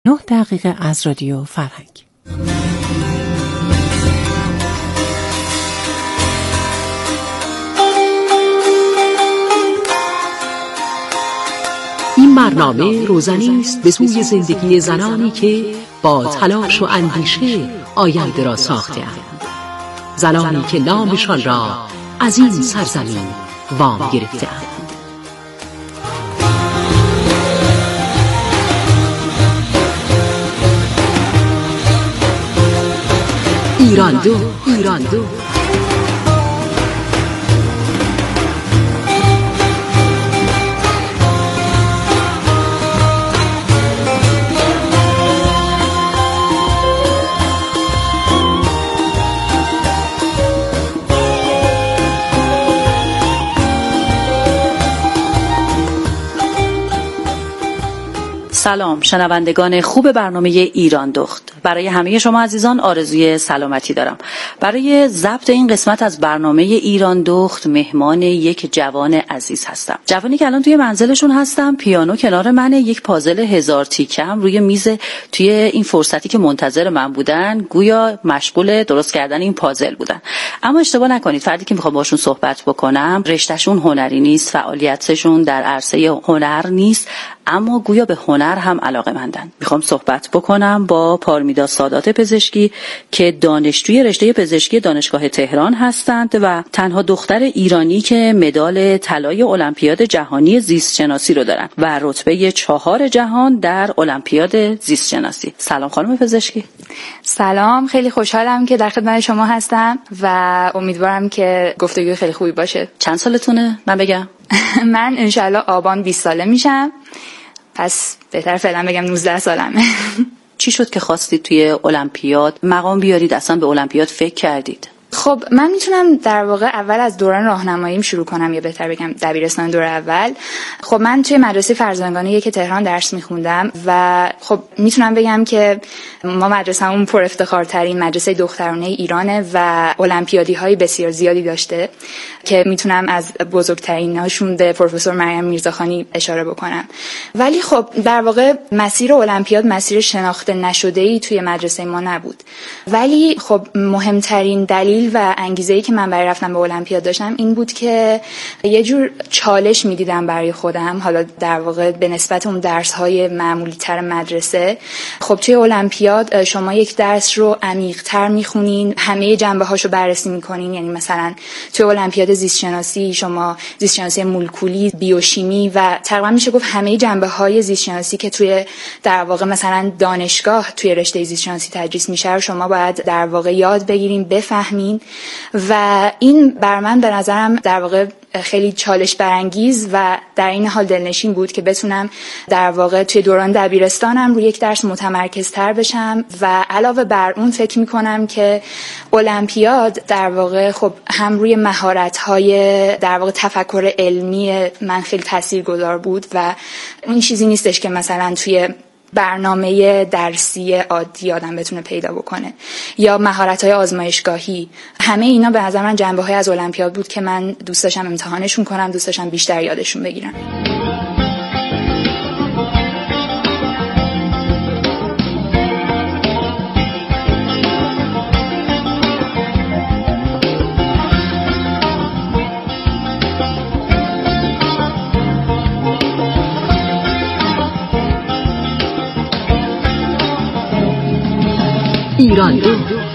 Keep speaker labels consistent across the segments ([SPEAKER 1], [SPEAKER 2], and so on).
[SPEAKER 1] 9 دقیقه از رادیو فرهنگ.
[SPEAKER 2] این برنامه روزنی است به سوی زندگی زنانی که با تلاش و اندیشه آینده را ساخته‌اند. زنانی که نامشان را از این سرزمین وام گرفته‌اند. ایران دو.
[SPEAKER 3] سلام شنوندگان خوب برنامه ایران دخت. برای همه شما عزیزان آرزوی سلامتی دارم. برای ضبط این قسمت از برنامه ایران دخت مهمان یک جوان عزیز هستم. جوانی که الان توی منزلشون هستم، پیانو کنار منه، یک پازل 1000 تیکم روی میز توی این فرصتی که منتظر من بودن گویا مشغول درست کردن این پازل بودن. اما اشتباه نکنید، فردی که میخوام باشون صحبت بکنم رشتهشون هنری نیست، فعالیتشون در عرصه هنر نیست، اما گویا به هنر هم علاقه‌مندن. میخوام صحبت بکنم با پارمیدا سادات پزشکی که دانشجوی رشته پزشکی دانشگاه تهران هستند و تنها دختر ایرانی که مدال طلای المپیاد جهانی زیست شناسی رو دارن و رتبه 4 جهان در المپیاد زیست شناسی. سلام خانم پزشکی.
[SPEAKER 4] سلام، خیلی خوشحالم که در خدمت شما هستم و امیدوارم که گفتگوی خیلی خوبی باشه.
[SPEAKER 3] چند سالتونه من بگم؟
[SPEAKER 4] من انشالله آبان 20 ساله میشم، پس بهتر فعلا بگم 19 سالمه.
[SPEAKER 3] چی شد که خواستید توی المپیاد مقام بیارید، اصلا به المپیاد فکر کردید؟
[SPEAKER 4] خب من میتونم در واقع اول از دوران راهنماییم شروع کنم، یا بهتر بگم دبیرستان دوره اول. خب من توی مدرسه فرزانگانه 1 تهران درس میخوندم و خب میتونم بگم که ما مدرسه‌مون پر افتخارترین مدرسه دخترانه ایرانه و المپیادی های بسیار زیادی داشته که میتونم از بزرگتریناشون به پروفسور مریم میرزاخانی اشاره بکنم. ولی خب در واقع مسیر المپیاد مسیر شناخته نشده‌ای توی مدرسه ما نبود. ولی خب مهمترین دلیل و انگیزه‌ای که من برای رفتن به المپیاد داشتم این بود که یه جور چالش می‌دیدم برای خودم، حالا در واقع به نسبت اون درس‌های معمولی‌تر مدرسه. خب توی المپیاد شما یک درس رو عمیق‌تر می‌خونین، همه جنبه‌هاشو بررسی می‌کنین. یعنی مثلا توی المپیاد زیست شناسی شما زیست شناسی مولکولی، بیوشیمی و تقریبا میشه گفت همه جنبه‌های زیست شناسی که توی در واقع مثلا دانشگاه توی رشته زیست شناسی تدریس میشه شما باید در واقع یاد بگیرین، بفهمین. و این بر من به نظرم در واقع خیلی چالش برانگیز و در این حال دلنشین بود که بتونم در واقع توی دوران دبیرستانم روی یک درس متمرکزتر بشم و علاوه بر اون فکر میکنم که المپیاد در واقع خب هم روی مهارت‌های در واقع تفکر علمی من خیلی تاثیرگذار بود و اون چیزی نیستش که مثلا توی برنامه درسی عادی آدم بتونه پیدا بکنه، یا مهارت‌های آزمایشگاهی. همه اینا به نظر من جنبه‌های از المپیاد بود که من دوست داشتم امتحانشون کنم، دوست داشتم بیشتر یادشون بگیرم.
[SPEAKER 2] ایران دو.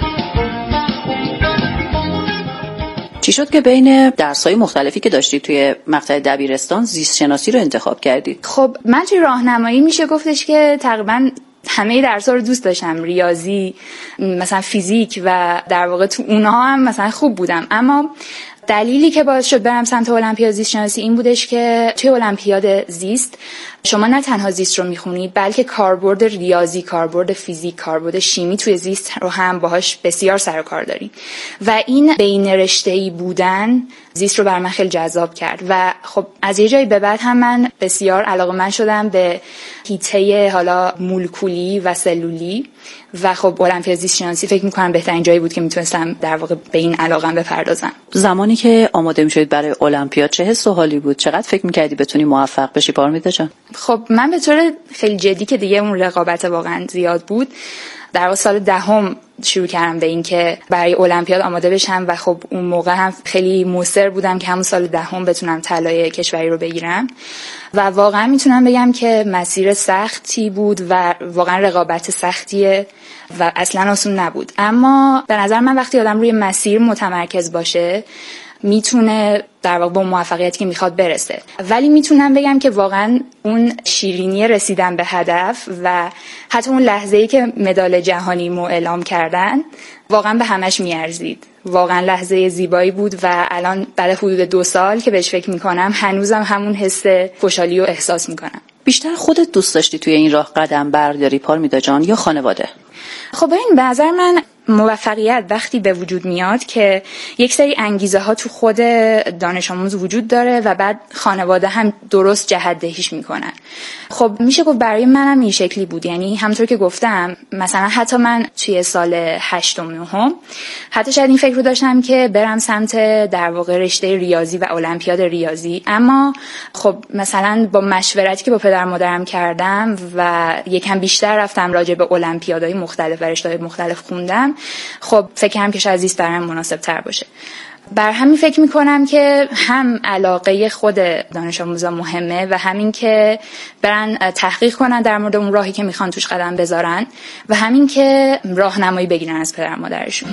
[SPEAKER 3] چی شد که بین درس‌های مختلفی که داشتید توی مقطع دبیرستان زیست شناسی رو انتخاب کردید؟
[SPEAKER 4] خب من توی راهنمایی میشه گفتش که تقریبا همه درس‌ها رو دوست داشتم، ریاضی، مثلا فیزیک، و در واقع تو اونها هم مثلا خوب بودم. اما دلیلی که باعث شد برم سمت المپیاد زیست شناسی این بودش که توی المپیاد زیست شما نه تنها زیست رو میخونید بلکه کاربرد ریاضی، کاربرد فیزیک، کاربرد شیمی توی زیست رو هم باهاش بسیار سر و کار دارین و این بین رشته‌ای بودن زیست رو بر من خیلی جذاب کرد و خب از یه جایی به بعد هم من بسیار علاقه‌مند شدم به حیطه حالا مولکولی و سلولی و خب المپیاد زیست شناسی فکر می‌کنم بهترین جایی بود که میتونستم در واقع به این علاقه‌ام بپردازم.
[SPEAKER 3] زمانی که آماده می‌شدید برای المپیاد چه حس و حالی بود؟ چقدر فکر می‌کردی بتونی موفق بشی پارمیدا جان؟
[SPEAKER 4] خب من به طور خیلی جدی که دیگه اون رقابت واقعا زیاد بود، در سال 10 شروع کردم به این که برای المپیاد آماده بشم و خب اون موقع هم خیلی مصر بودم که همون سال 10 بتونم طلای کشوری رو بگیرم و واقعا میتونم بگم که مسیر سختی بود و واقعا رقابت سختیه و اصلا آسون نبود. اما به نظر من وقتی آدم روی مسیر متمرکز باشه میتونه در واقع به موفقیتی که میخواد برسه. ولی میتونم بگم که واقعا اون شیرینی رسیدن به هدف و حتی اون لحظه‌ای که مدال جهانی مو اعلام کردن واقعا به همش میارزید. واقعا لحظه زیبایی بود و الان بعد حدود 2 سال که بهش فکر میکنم هنوزم همون حس خوشحالی رو احساس میکنم.
[SPEAKER 3] بیشتر خودت دوست داشتی توی این راه قدم برداری پارمیدا جان یا خانواده؟
[SPEAKER 4] خب این به نظر من موفقیت وقتی به وجود میاد که یک سری انگیزه ها تو خود دانش آموز وجود داره و بعد خانواده هم درست جهت‌دهیش میکنن. خب میشه گفت برای منم این شکلی بود. یعنی همونطور که گفتم مثلا حتی من توی سال 8 و 9 حتی شاید این فکر رو داشتم که برم سمت در واقع رشته ریاضی و المپیاد ریاضی، اما خب مثلا با مشورتی که با پدر مادرم کردم و یکم بیشتر رفتم راجع به المپیادهای مختلف و رشته‌های مختلف خوندم، خب فکر کردم که شاید زیست برام مناسب تر باشه. بر همین فکر میکنم که هم علاقه خود دانش آموزا مهمه و همین که برن تحقیق کنن در مورد اون راهی که میخوان توش قدم بذارن و همین که راهنمایی بگیرن از پدر مادرشون.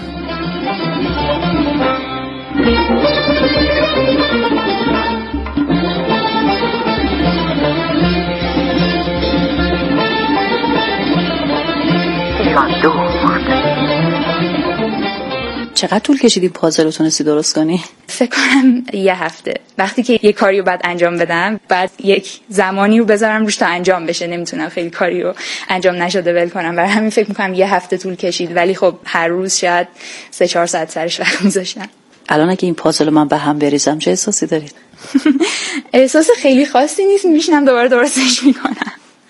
[SPEAKER 3] چقدر طول کشیدی پازل رو تونستی درست کنی؟
[SPEAKER 4] فکر کنم 1 هفته. وقتی که یک کاری رو بعد انجام بدم، بعد یک زمانی رو بذارم روش تا انجام بشه، نمیتونم خیلی کاری رو انجام نشده ول کنم. برای همین فکر میکنم 1 هفته طول کشید، ولی خب هر روز شاید 3-4 ساعت سرش وقت میذاشتم.
[SPEAKER 3] الان اگه این پازل رو من به هم بریزم چه احساسی دارید؟
[SPEAKER 4] احساس خیلی خاصی نیست، میشینم دوباره درستش میکنم.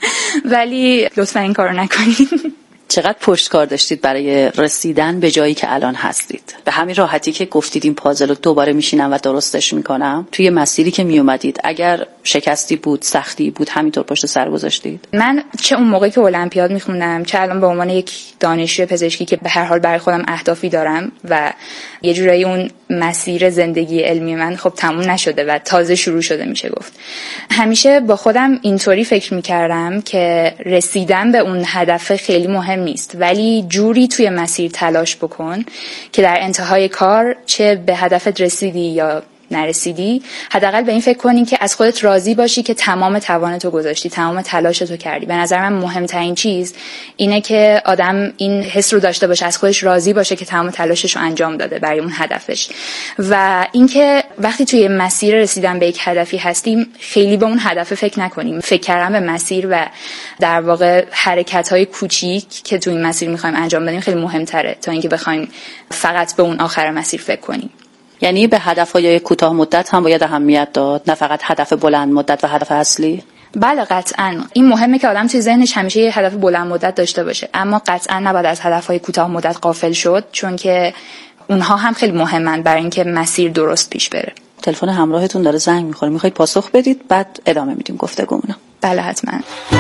[SPEAKER 4] ولی لطفا این کارو نکنید.
[SPEAKER 3] چقدر پشتکار داشتید برای رسیدن به جایی که الان هستید؟ به همین راحتی که گفتید این پازل رو دوباره میشینم و درستش میکنم، توی مسیری که میومدید اگر شکستی بود، سختی بود، همینطور پشت سر گذاشتید؟
[SPEAKER 4] من چه اون موقعی که المپیاد میخوندم، چه الان به عنوان یک دانشجوی پزشکی که به هر حال برای خودم اهدافی دارم و یه جورایی اون مسیر زندگی علمی من خب تموم نشده و تازه شروع شده میشه گفت، همیشه با خودم اینطوری فکر میکردم که رسیدن به اون هدف خیلی مهم نیست، ولی جوری توی مسیر تلاش بکن که در انتهای کار چه به هدفت رسیدی یا نرسیدی، حداقل به این فکر کنی که از خودت راضی باشی که تمام توانتو گذاشتی، تمام تلاشتو کردی. به نظر من مهمترین چیز اینه که آدم این حس رو داشته باشه، از خودش راضی باشه که تمام تلاششو انجام داده برای اون هدفش. و اینکه وقتی توی مسیر رسیدن به یک هدفی هستیم خیلی به اون هدف فکر نکنیم، فکر کردن به مسیر و در واقع حرکت‌های کوچیک که توی این مسیر می‌خوایم انجام بدیم خیلی مهم‌تره تا اینکه بخوایم فقط به اون آخر مسیر فکر کنیم.
[SPEAKER 3] یعنی به هدف‌های کوتاه مدت هم باید اهمیت داد، نه فقط هدف بلند مدت و هدف اصلی؟
[SPEAKER 4] بله قطعاً. این مهمه که آدم توی ذهنش همیشه یه هدف بلند مدت داشته باشه، اما قطعاً نباید از هدف‌های کوتاه مدت غافل شد، چون که اونها هم خیلی مهمن برای اینکه مسیر درست پیش بره.
[SPEAKER 3] تلفن همراهتون داره زنگ می‌خوره، می‌خواید پاسخ بدید بعد ادامه میدیم گفتگومون؟
[SPEAKER 4] بله حتماً.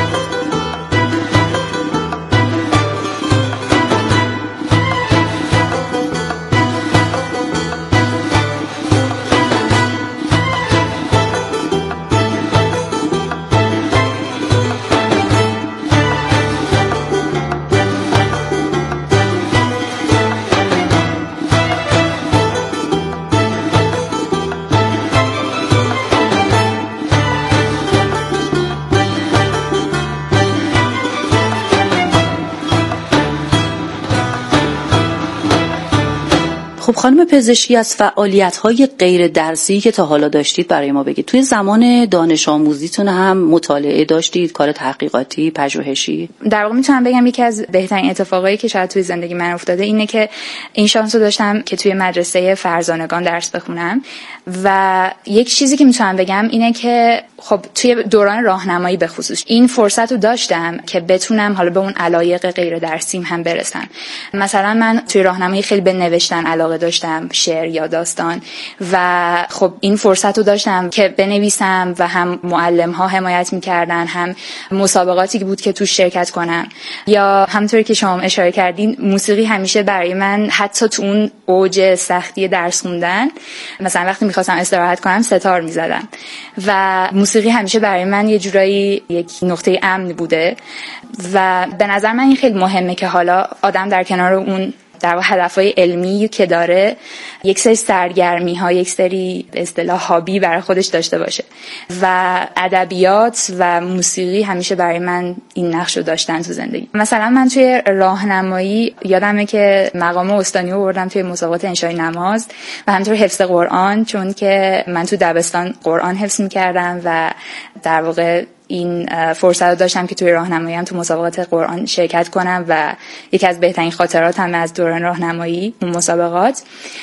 [SPEAKER 3] خب خانم پزشکی، از فعالیت‌های غیر درسی که تا حالا داشتید برای ما بگید. توی زمان دانش آموزیتون هم مطالعه داشتید، کار تحقیقاتی، پژوهشی؟
[SPEAKER 4] در واقع میتونم بگم یکی از بهترین اتفاقایی که شاید توی زندگی من افتاده اینه که این شانس رو داشتم که توی مدرسه فرزانگان درس بخونم و یک چیزی که میتونم بگم اینه که خب توی دوران راهنمایی به خصوص این فرصت رو داشتم که بتونم حالا به اون علایق غیر درسیم هم برسم. مثلا من توی راهنمایی خیلی به نوشتن علاقه داشتم، شعر یا داستان، و خب این فرصت رو داشتم که بنویسم و هم معلم ها حمایت میکردن، هم مسابقاتی که بود که توش شرکت کنم، یا همونطوری که شما اشاره کردین موسیقی همیشه برای من حتی تو اون اوج سختی درس خوندن، مثلا وقتی میخواستم استراحت کنم ستار میزدم و موسیقی همیشه برای من یه جورایی یک نقطه امن بوده و به نظر من این خیلی مهمه که حالا آدم در کنار اون در واقع هدفهای علمی که داره یک سری سرگرمی ها، یک سری به اصطلاح هابی برای خودش داشته باشه و ادبیات و موسیقی همیشه برای من این نقش رو داشتن تو زندگی. مثلا من توی راهنمایی یادمه که مقام استانی رو بردم توی مسابقات انشای نماز و همینطور حفظ قرآن، چون که من تو دبستان قرآن حفظ می‌کردم و در واقع این فرصت رو داشتم که توی راهنمایی هم تو مسابقات قرآن شرکت کنم و یکی از بهترین خاطراتم از دوران راهنمایی اون مسابقات.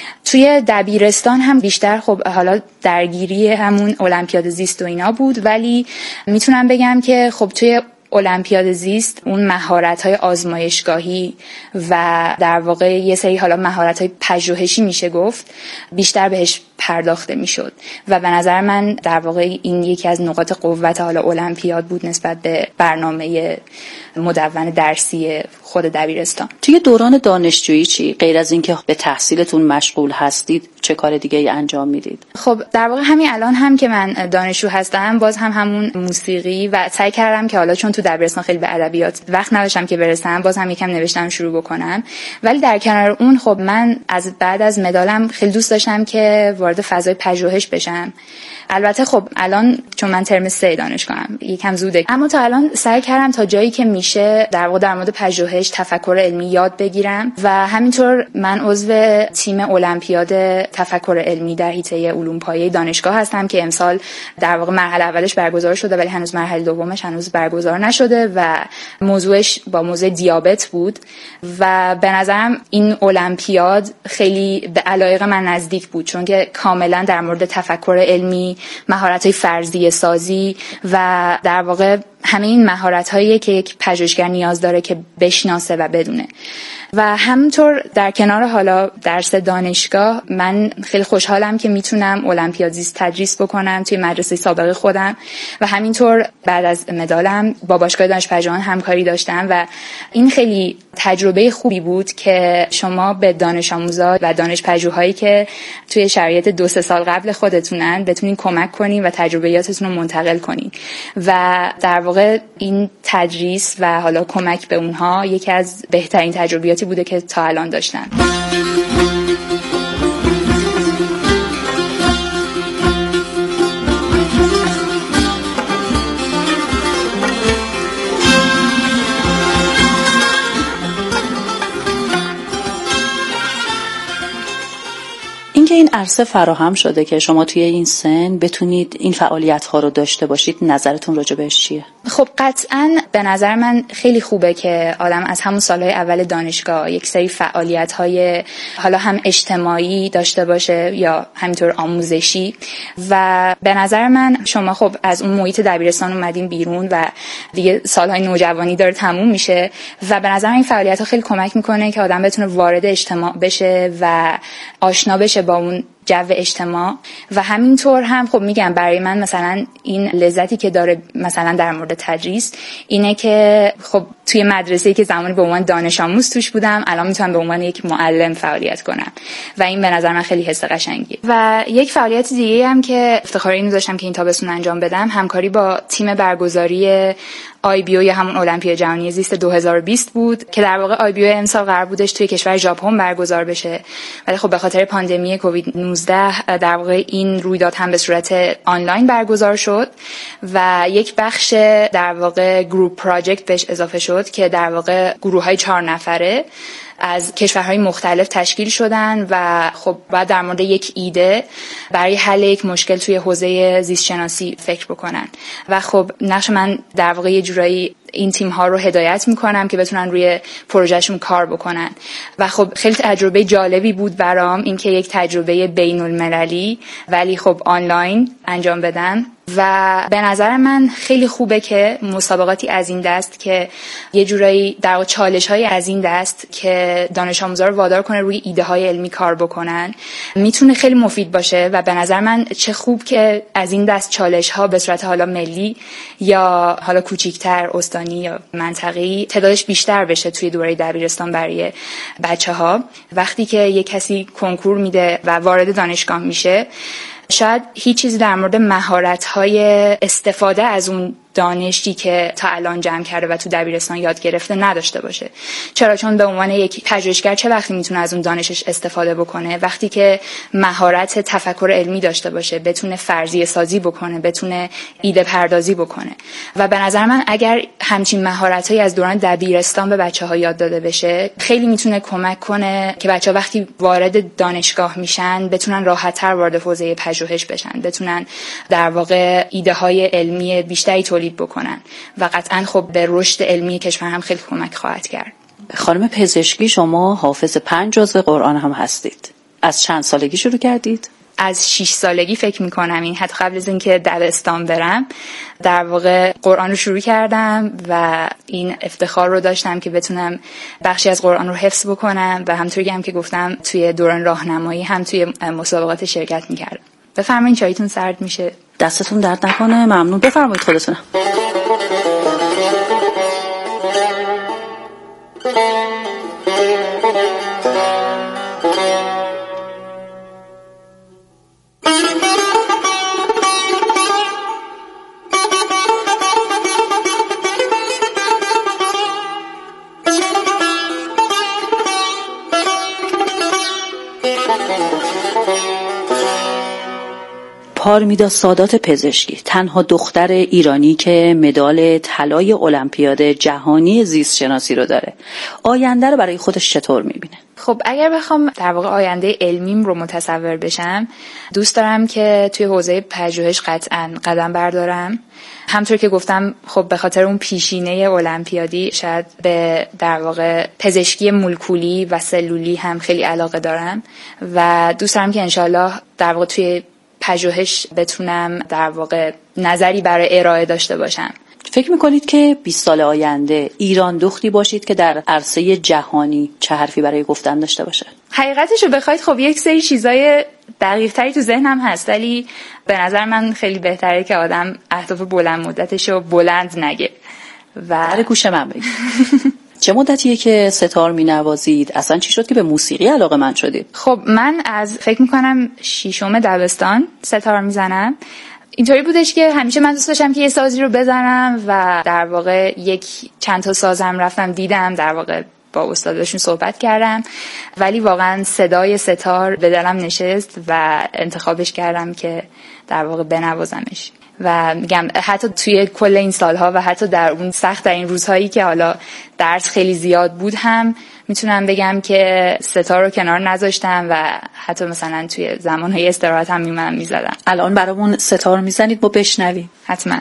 [SPEAKER 4] توی دبیرستان هم بیشتر خب حالا درگیری همون المپیاد زیست و اینا بود، ولی میتونم بگم که خب توی المپیاد زیست اون مهارت‌های آزمایشگاهی و در واقع یه سری حالا مهارت‌های پژوهشی میشه گفت بیشتر بهش پرداخته میشد و به نظر من در واقع این یکی از نقاط قوت حالا المپیاد بود نسبت به برنامه مدون درسی خود دبیرستان.
[SPEAKER 3] توی دوران دانشجویی چی؟ غیر از اینکه به تحصیلتون مشغول هستید چه کار دیگه ای انجام میدید؟
[SPEAKER 4] خب در واقع همین الان هم که من دانشجو هستم باز هم همون موسیقی و سعی کردم که حالا چون تو دبیرستان خیلی به ادبیات وقت نداشتم که برسم باز هم یکم نوشتن شروع بکنم، ولی در کنار اون خب من از بعد از مدالم خیلی دوست داشتم که وارد فضای پژوهش بشم. البته خب الان چون من ترم 3 دانشگاهم یکم زوده، اما تا الان سعی کردم تا جایی که میشه در واقع در مورد پژوهش، تفکر علمی یاد بگیرم و همینطور من عضو تیم المپیاد تفکر علمی در حیطه علوم پایه دانشگاه هستم که امسال در واقع مرحله اولش برگزار شده ولی هنوز مرحله دومش هنوز برگزار نشده و موضوعش با موضوع دیابت بود و به نظرم این المپیاد خیلی به علایق من نزدیک بود چون که کاملا در مورد تفکر علمی، مهارت‌های فرضیه سازی و در واقع همه این مهارت‌هایی که یک پژوهشگر نیاز داره که بشناسه و بدونه. و همونطور در کنار حالا درس دانشگاه من خیلی خوشحالم که میتونم المپیاد زیست تدریس بکنم توی مدرسه سابق خودم و همینطور بعد از مدالم با باشگاه دانشپژوهان همکاری داشتم و این خیلی تجربه خوبی بود که شما به دانش آموزا و دانشپژوهایی که توی شرایط 2-3 سال قبل خودتونن بتونین کمک کنین و تجربیاتتون رو منتقل کنین و در واقع این تدریس و حالا کمک به اونها یکی از بهترین تجربیاتی بوده که تا الان داشتن.
[SPEAKER 3] اینکه این عرصه فراهم شده که شما توی این سن بتونید این فعالیت‌ها رو داشته باشید، نظرتون راجع بهش چیه؟
[SPEAKER 4] خب قطعاً به نظر من خیلی خوبه که آدم از همون سالهای اول دانشگاه یک سری فعالیت‌های حالا هم اجتماعی داشته باشه یا همینطور آموزشی و به نظر من شما خب از اون محیط دبیرستان اومدین بیرون و دیگه سالهای نوجوانی داره تموم میشه و به نظر من این فعالیت‌ها خیلی کمک میکنه که آدم بتونه وارد اجتماع بشه و آشنا بشه با اون جو اجتماع و همینطور هم خب میگم برای من مثلا این لذتی که داره مثلا در مورد تدریس اینه که خب توی مدرسه‌ای که زمانی به عنوان دانش آموز توش بودم الان میتونم به عنوان یک معلم فعالیت کنم و این به نظر من خیلی حس قشنگیه. و یک فعالیت دیگه هم که افتخار اینو داشتم که این تابستون انجام بدم همکاری با تیم برگزاری IBO یا همون المپیاد جهانی زیست 2020 بود که در واقع IBO امسال قرار بودش توی کشور ژاپن برگزار بشه ولی خب به خاطر پاندمی کووید 19 در واقع این رویداد هم به صورت آنلاین برگزار شد و یک بخش در واقع گروپ پراجکت بهش اضافه شد که در واقع گروه‌های 4 نفره از کشورهای مختلف تشکیل شدن و خب بعد در مورد یک ایده برای حل یک مشکل توی حوزه زیست شناسی فکر بکنن و خب نقش من در واقع یه جورایی این تیم ها رو هدایت میکنم که بتونن روی پروژهشون کار بکنن و خب خیلی تجربه جالبی بود برام اینکه یک تجربه بین المللی ولی خب آنلاین انجام بدم و به نظر من خیلی خوبه که مسابقاتی از این دست که یه جورایی در واقع چالش‌های از این دست که دانش آموزا رو وادار کنه روی ایده‌های علمی کار بکنن میتونه خیلی مفید باشه و به نظر من چه خوب که از این دست چالش‌ها به صورت حالا ملی یا حالا کوچیک‌تر استانی یا منطقه‌ای تعدادش بیشتر بشه توی دوره دبیرستان برای بچه‌ها. وقتی که یه کسی کنکور میده و وارد دانشگاه میشه شاید هیچ چیزی در مورد مهارت‌های استفاده از اون دانشی که تا الان جمع کرده و تو دبیرستان یاد گرفته نداشته باشه. چرا؟ چون به عنوان یک پژوهشگر چه وقتی میتونه از اون دانشش استفاده بکنه؟ وقتی که مهارت تفکر علمی داشته باشه، بتونه فرضیه سازی بکنه، بتونه ایده پردازی بکنه. و به نظر من اگر همچین مهارتایی از دوران دبیرستان به بچه‌ها یاد داده بشه خیلی میتونه کمک کنه که بچه‌ها وقتی وارد دانشگاه میشن بتونن راحت‌تر وارد حوزه پژوهش بشن، بتونن در واقع ایده‌های علمی بیشتری تولید بکنن و قطعاً خب به رشد علمی کشور هم خیلی کمک خواهد کرد.
[SPEAKER 3] خانم پزشکی، شما حافظ 5 جزو قرآن هم هستید. از چند سالگی شروع کردید؟
[SPEAKER 4] از 6 سالگی فکر میکنم، این حتی قبل از اینکه دبستان برم در واقع قرآن رو شروع کردم و این افتخار رو داشتم که بتونم بخشی از قرآن رو حفظ بکنم و همونطوری هم که گفتم توی دوران راهنمایی هم توی مسابقات شرکت میکردم. بفرمایید چایتون سرد میشه.
[SPEAKER 3] دستتون درد نکنه. ممنون. بفرمایید خودتون. پارمیدا سادات پزشکی، تنها دختر ایرانی که مدال طلای المپیاد جهانی زیست شناسی رو داره. آینده رو برای خودش چطور میبینه؟
[SPEAKER 4] خب اگر بخوام در واقع آینده علمیم رو متصور بشم، دوست دارم که توی حوزه پژوهش قطعاً قدم بردارم. همطور که گفتم خب به خاطر اون پیشینه المپیادی شاید به در واقع پزشکی مولکولی و سلولی هم خیلی علاقه دارم و دوست دارم که انشالله در واقع توی پژوهش بتونم در واقع نظری برای ارائه داشته باشم.
[SPEAKER 3] فکر میکنید که 20 سال آینده ایران دختی باشید که در عرصه جهانی چه حرفی برای گفتن داشته باشه؟
[SPEAKER 4] حقیقتشو بخواید خب یک سری چیزای دقیق تری تو ذهنم هست، ولی به نظر من خیلی بهتره که آدم اهداف بلند مدتشو بلند نگه و
[SPEAKER 3] برای گوش من بگید. چه مدتیه که ستار می‌نوازید؟ اصلا چی شد که به موسیقی علاقه‌مند شدید؟
[SPEAKER 4] خب من از فکر می‌کنم 6م دبستان ستار میزنم. اینطوری بودش که همیشه من دوست داشتم که یه سازی رو بزنم و در واقع چند تا سازم رفتم دیدم، در واقع با استاداشون صحبت کردم، ولی واقعا صدای ستار به دلم نشست و انتخابش کردم که در واقع بنوازمش. و میگم حتی توی کل این سالها و حتی در اون سخت این روزهایی که حالا درس خیلی زیاد بود هم میتونم بگم که ستار رو کنار نذاشتم و حتی مثلا توی زمانهای استراحت هم میزدم.
[SPEAKER 3] الان برامون ستار میزنید با بشنویم؟
[SPEAKER 4] حتما.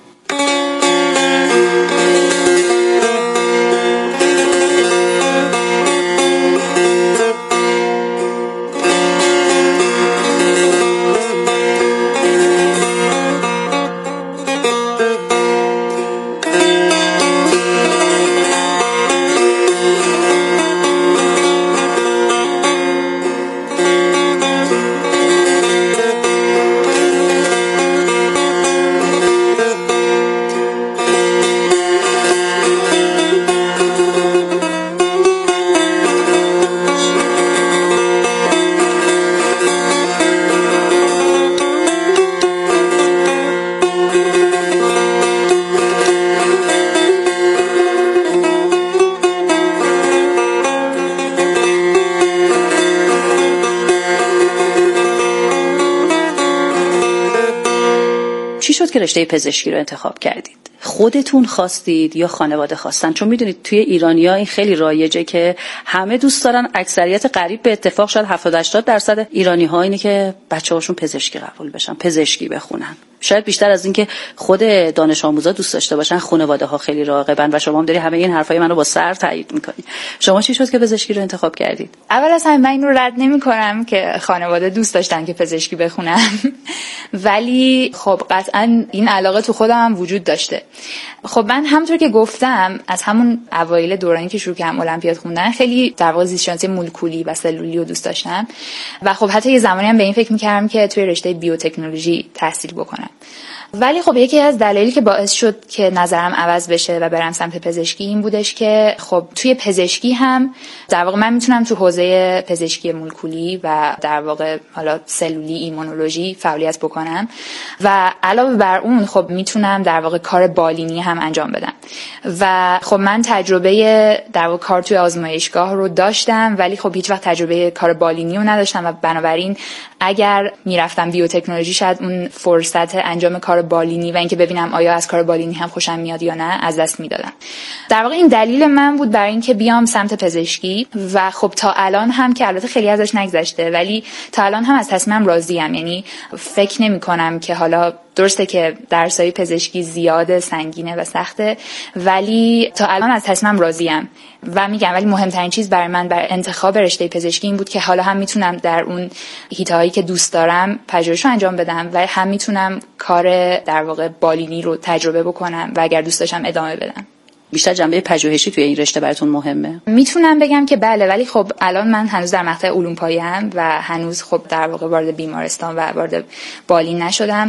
[SPEAKER 3] که رشته پزشکی رو انتخاب کردید؟ خودتون خواستید یا خانواده خواستن؟ چون میدونید توی ایرانی‌ها این خیلی رایجه که همه دوست دارن، اکثریت قریب به اتفاق شاید 70-80% ایرانی‌ها اینه که بچه‌هاشون پزشکی قبول بشن، پزشکی بخونن. شاید بیشتر از این که خود دانش آموزا دوست داشته باشن، خانواده ها خیلی راغبن و شما هم داری همه این حرفای منو با سر تایید میکنی. شما چی شد که پزشکی رو انتخاب کردید؟
[SPEAKER 4] اول از همه من این رو رد نمی‌کنم که خانواده دوست داشتن که پزشکی بخونم ولی خب قطعا این علاقه تو خودم هم وجود داشته. خب من همونطور که گفتم از همون اوایل دورانی که شروع کردم المپیاد خوندن خیلی در واقع زیست شناسی مولکولی و سلولی رو دوست داشتم و خب حتی یه زمانی هم به این فکر می‌کردم که توی رشته بیوتکنولوژی تحصیل بکنم. ولی خب یکی از دلایلی که باعث شد که نظرم عوض بشه و برم سمت پزشکی این بودش که خب توی پزشکی هم در واقع من میتونم تو حوزه پزشکی مولکولی و در واقع حالا سلولی ایمونولوژی فعالیت بکنم و علاوه بر اون خب میتونم در واقع کار بالینی هم انجام بدم و خب من تجربه در واقع کار توی آزمایشگاه رو داشتم ولی خب هیچ وقت تجربه کار بالینی رو نداشتم و بنابراین اگر میرفتم بیوتکنولوژی شاید اون فرصت انجام کار بالینی و اینکه ببینم آیا از کار بالینی هم خوشم میاد یا نه از دست میدادم. در واقع این دلیل من بود برای اینکه بیام سمت پزشکی و خب تا الان هم که البته خیلی ازش نگذشته ولی تا الان هم از تصمیمم راضیم. یعنی فکر نمی‌کنم که حالا درسته که درسای پزشکی زیاده، سنگینه و سخته ولی تا الان از تصمیمم راضیم و میگم ولی مهمترین چیز برای من بر انتخاب رشته پزشکی این بود که حالا هم میتونم در اون حیطه‌هایی که دوست دارم پژوهش رو انجام بدم و هم میتونم کار در واقع بالینی رو تجربه بکنم و اگر دوست داشتم ادامه بدم.
[SPEAKER 3] بیشتر جنبه پژوهشی توی این رشته براتون مهمه؟
[SPEAKER 4] میتونم بگم که بله، ولی خب الان من هنوز در مقطع علوم پایه‌ام و هنوز خب در واقع وارد بیمارستان و وارد بالین نشدم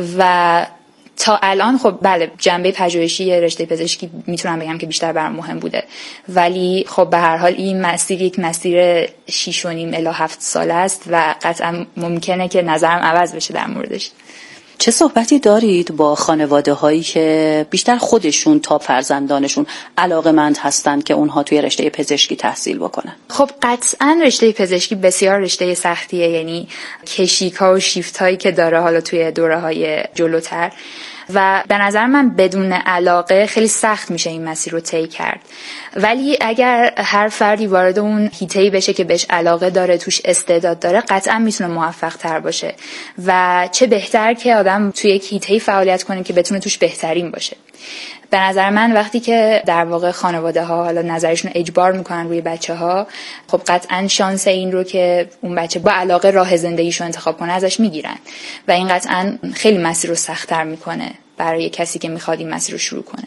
[SPEAKER 4] و تا الان خب بله جنبه پژوهشی رشته پزشکی میتونم بگم که بیشتر برام مهم بوده ولی خب به هر حال این مسیر یک مسیر 6.5 الی 7 ساله است و قطعا ممکنه که نظرم عوض بشه در موردش.
[SPEAKER 3] چه صحبتی دارید با خانواده هایی که بیشتر خودشون تا فرزندانشون علاقه‌مند هستند که اونها توی رشته پزشکی تحصیل بکنن؟
[SPEAKER 4] خب قطعا رشته پزشکی بسیار رشته سختیه، یعنی کشیک‌ها و شیفت‌هایی که داره حالا توی دوره‌های جلوتر و به نظر من بدون علاقه خیلی سخت میشه این مسیر رو طی کرد. ولی اگر هر فردی وارد اون حیطه‌ای بشه که بهش علاقه داره، توش استعداد داره، قطعا میتونه موفق تر باشه و چه بهتر که آدم توی یک حیطه‌ای فعالیت کنه که بتونه توش بهترین باشه. به نظر من وقتی که در واقع خانواده ها حالا نظرشون اجبار میکنن روی بچه ها، خب قطعا شانس این رو که اون بچه با علاقه راه زندگیشو انتخاب کنه ازش میگیرن و این قطعا خیلی مسیر رو سخت‌تر میکنه برای کسی که میخواد این مسیر رو شروع کنه.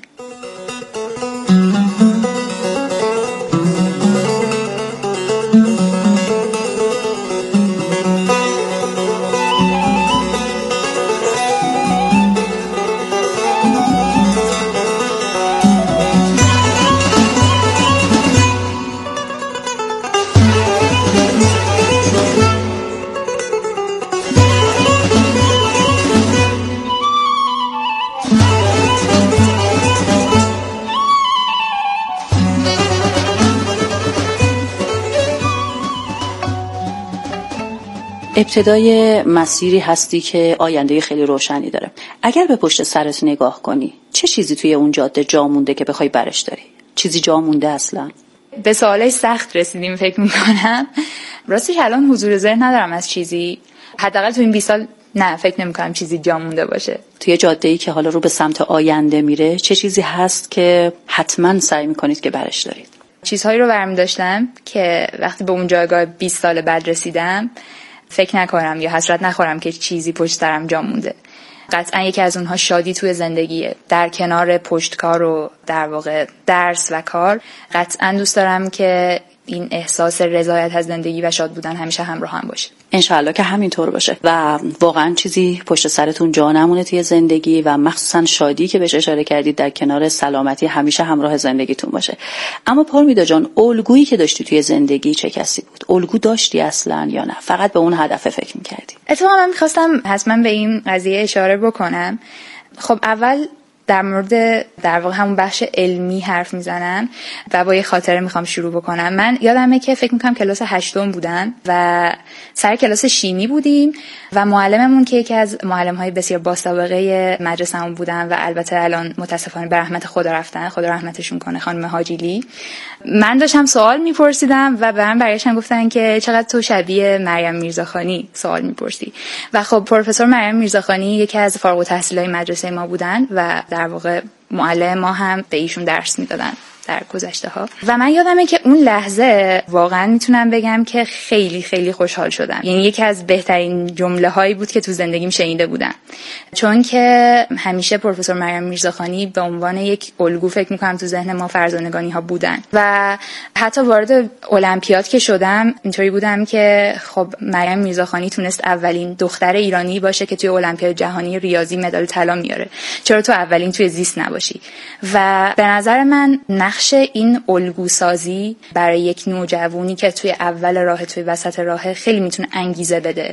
[SPEAKER 3] ابتدای مسیری هستی که آینده خیلی روشنی داره. اگر به پشت سرت نگاه کنی چه چیزی توی اون جاده جا مونده که بخوای برش داری؟ چیزی جا مونده اصلا؟
[SPEAKER 4] به سوالای سخت رسیدیم فکر میکنم. راستش الان حضور ذهن ندارم از چیزی، حداقل تو این 20 سال نه فکر نمیکنم چیزی جا مونده باشه.
[SPEAKER 3] توی جاده‌ای که حالا رو به سمت آینده میره چه چیزی هست که حتما سعی میکنید که برش دارید؟
[SPEAKER 4] چیزهایی رو برمی داشتم که وقتی به اون جایگاه 20 سال بعد رسیدم فکر نکنم یا حسرت نخورم که چیزی پشت سرم جا مونده. قطعا یکی از اونها شادی توی زندگیه. در کنار پشتکار و در واقع درس و کار قطعا دوست دارم که این احساس رضایت از زندگی و شاد بودن همیشه همراه هم باشه.
[SPEAKER 3] انشالله که همینطور باشه و واقعا چیزی پشت سرتون جا نمونه توی زندگی و مخصوصا شادی که بهش اشاره کردید در کنار سلامتی همیشه همراه زندگیتون باشه. اما پارمیدا جان، الگویی که داشتی توی زندگی چه کسی بود؟ الگو داشتی اصلا یا نه فقط به اون هدف فکر می‌کردی؟
[SPEAKER 4] اتفاقا من می‌خواستم حتما به این قضیه اشاره بکنم. خب اول در مورد در واقع همون بخش علمی حرف میزنم و با یه خاطره میخوام شروع بکنم. من یادمه که فکر میکنم کلاس 8 بودم و سر کلاس شیمی بودیم و معلممون که یکی از معلم‌های بسیار باسابقه مدرسه‌مون بودن و البته الان متاسفانه به رحمت خدا رفتن، خدا رحمتشون کنه، خانم حاجیلی. من داشتم سوال میپرسیدم و به من برگشتن گفتن که چقدر تو شبیه مریم میرزاخانی سوال میپرسی. و خب پروفسور مریم میرزاخانی یکی از فارغ التحصیلای مدرسه ما بودن و در واقع معلم ما هم به ایشون درس میدادن در گذشته ها. و من یادمه که اون لحظه واقعا میتونم بگم که خیلی خیلی خوشحال شدم. یعنی یکی از بهترین جمله هایی بود که تو زندگیم شنیده بودم، چون که همیشه پروفسور مریم میرزاخانی به عنوان یک الگو فکر میکنم تو ذهن ما فرزانگانی ها بودن و حتی وارد المپیاد که شدم اینطوری بودم که خب مریم میرزاخانی تونست اولین دختر ایرانی باشه که توی المپیاد جهانی ریاضی مدال طلا میاره، چرا تو اولین توی زیست نباشی؟ و به نظر من نقش این الگو سازی برای یک نوجوانی که توی اول راه، توی وسط راه، خیلی میتونه انگیزه بده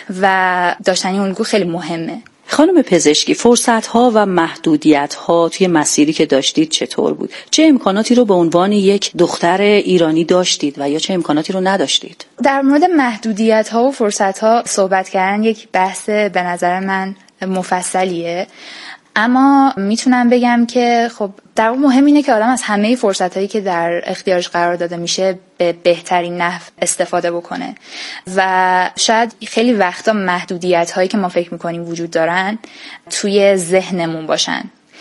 [SPEAKER 4] و داشتن این الگو خیلی مهمه.
[SPEAKER 3] خانم پزشکی، فرصت‌ها و محدودیت‌ها توی مسیری که داشتید چطور بود؟ چه امکاناتی رو به عنوان یک دختر ایرانی داشتید و یا چه امکاناتی رو نداشتید؟
[SPEAKER 4] در مورد محدودیت‌ها و فرصت‌ها صحبت کردن یک بحث به نظر من مفصلیه، اما میتونم بگم که خب در واقع مهم اینه که آدم از همه فرصتایی که در اختیارش قرار داده میشه به بهترین نحو استفاده بکنه و شاید خیلی وقتا محدودیت‌هایی که ما فکر میکنیم وجود دارن توی ذهنمون باشن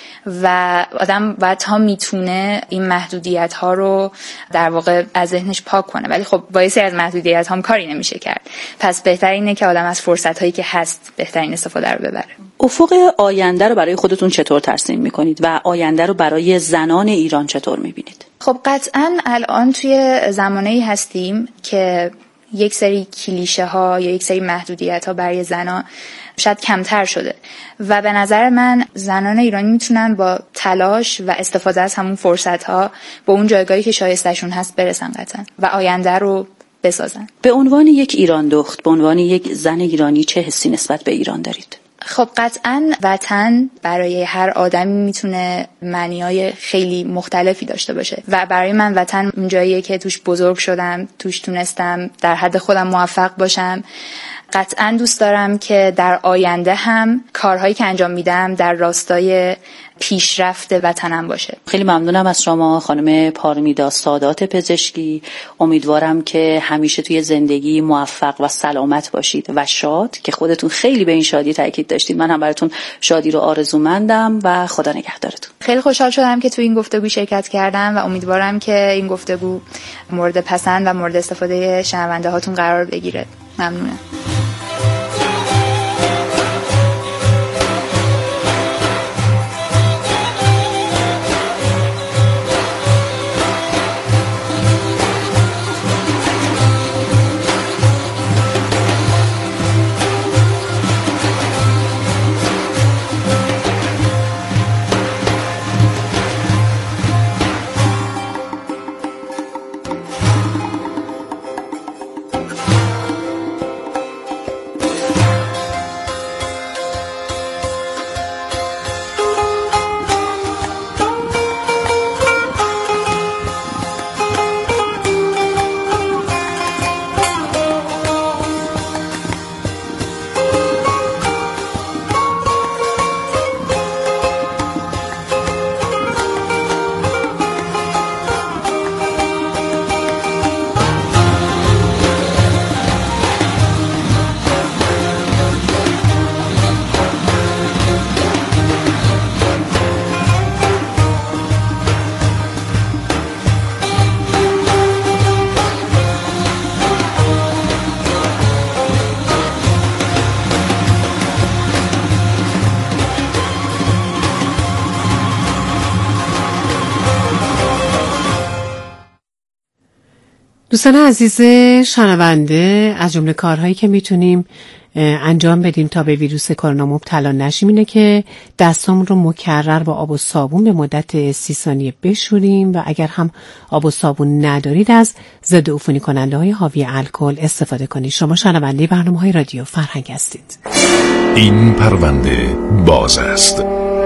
[SPEAKER 4] و آدم باید تا میتونه این محدودیت ها رو در واقع از ذهنش پاک کنه، ولی خب با یه سری از محدودیت هم کاری نمیشه کرد. پس بهتر اینه که آدم از فرصت هایی که هست بهترین استفاده رو ببره.
[SPEAKER 3] افق آینده رو برای خودتون چطور ترسیم میکنید و آینده رو برای زنان ایران چطور میبینید؟
[SPEAKER 4] خب قطعا الان توی زمانه‌ای هستیم که یک سری کلیشه ها یا یک سری محدودیت ها برای زنان شاید کمتر شده و به نظر من زنان ایرانی میتونن با تلاش و استفاده از همون فرصت ها به اون جایگاهی که شایستشون هست برسن قطعا و آینده رو بسازن.
[SPEAKER 3] به عنوان یک ایران دخت، به عنوان یک زن ایرانی چه حسی نسبت به ایران دارید؟
[SPEAKER 4] خب قطعاً وطن برای هر آدمی میتونه معنی‌های خیلی مختلفی داشته باشه و برای من وطن اون جاییه که توش بزرگ شدم، توش تونستم در حد خودم موفق باشم. قطعاً دوست دارم که در آینده هم کارهایی که انجام میدم در راستای پیشرفت وطنم باشه.
[SPEAKER 3] خیلی ممنونم از شما خانم پارمیدا سادات پزشکی. امیدوارم که همیشه توی زندگی موفق و سلامت باشید و شاد، که خودتون خیلی به این شادی تاکید داشتید. من هم براتون شادی رو آرزومندم و خدا نگهدارتون.
[SPEAKER 4] خیلی خوشحال شدم که تو این گفتگو شرکت کردم و امیدوارم که این گفتگو مورد پسند و مورد استفاده شنونده هاتون قرار بگیره. ممنونم.
[SPEAKER 1] دوستان عزیز شنونده، از جمله کارهایی که میتونیم انجام بدیم تا به ویروس کرونا مبتلا نشیم اینه که دستامون رو مکرر با آب و صابون به مدت 30 ثانیه بشوریم و اگر هم آب و صابون ندارید از ضد عفونی کننده های حاوی الکل استفاده کنید. شما شنونده برنامه‌های رادیو فرهنگ هستید.
[SPEAKER 5] این پرونده باز است.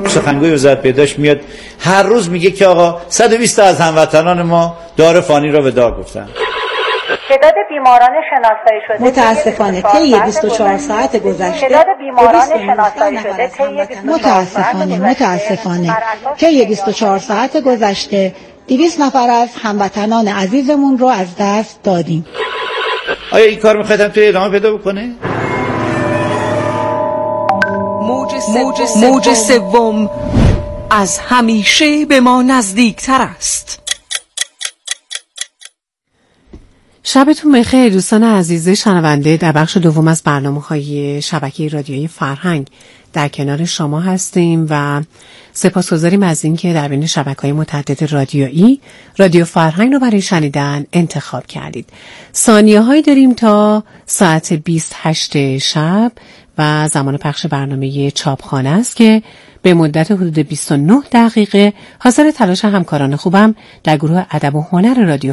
[SPEAKER 5] سخنگوی وزارت بهداشت میاد هر روز میگه که آقا 120 از هموطنان ما دار فانی را وداع گفتن.
[SPEAKER 6] تعداد بیماران شناسایی شده
[SPEAKER 7] متاسفانه طی 24 ساعت گذشته طی 24 ساعت گذشته 200 نفر از هموطنان عزیزمون رو از دست دادیم.
[SPEAKER 5] آیا این کار میخواید توی ادامه پیدا بکنه؟
[SPEAKER 2] موج سوم از همیشه به ما نزدیکتر است.
[SPEAKER 1] شبتون بخیر دوستان عزیز شنونده. در بخش دوم از برنامه‌های شبکه رادیویی فرهنگ در کنار شما هستیم و سپاسگزاریم از اینکه در بین شبکه‌های متعدد رادیویی رادیو فرهنگ رو برای شنیدن انتخاب کردید. ثانیه‌هایی داریم تا ساعت 28 شب و زمان پخش برنامه چاپخانه است که به مدت حدود 29 دقیقه حاصل تلاش همکاران خوبم در گروه ادب و هنر رادیو